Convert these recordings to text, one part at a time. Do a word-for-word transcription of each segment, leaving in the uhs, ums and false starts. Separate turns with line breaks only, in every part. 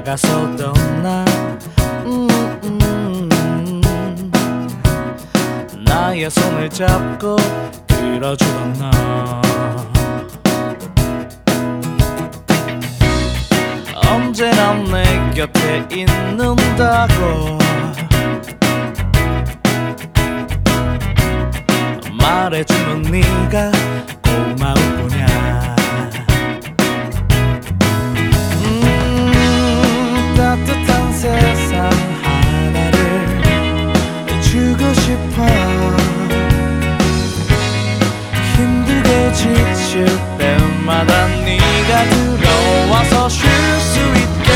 다가서던 나 음, 음, 나의 손을 잡고 끌어주던 너 언제나 내 곁에 있는다고 말해주는 네가 고마울 뿐이야. 음, 따뜻한 세상 하나를 주고 싶어. 힘들고 지칠 때마다 네가 들어와서 쉴 수 있게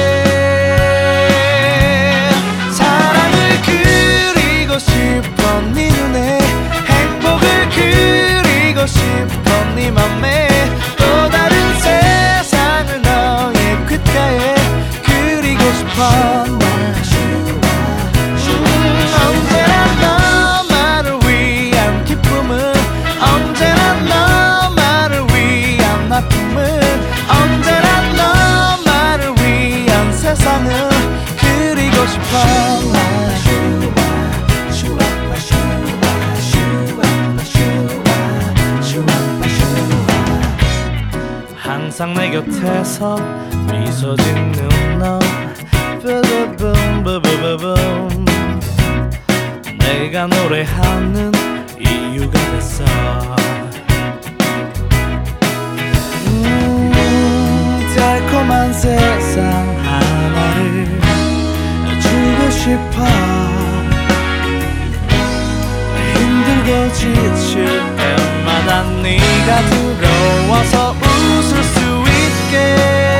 사랑을 그리고 싶어. 네 눈에 행복을 그리고 싶어. 네 맘에 또 다른 세상을 너의 귓가에 그리고 싶어. 언제나 너만을 위한 기쁨은 언제나 너만을 위한 아픔은 언제나 너만을 위한 세상을 그리고 싶어. 항상 내 곁에서 미소 짓는 너 부부붐부부부붐 내가 노래하는 이유가 됐어. 음, 달콤한 세상 하나를 주고 싶어. 힘들고 지칠 때마다 네가 들어와서 웃을 수 있게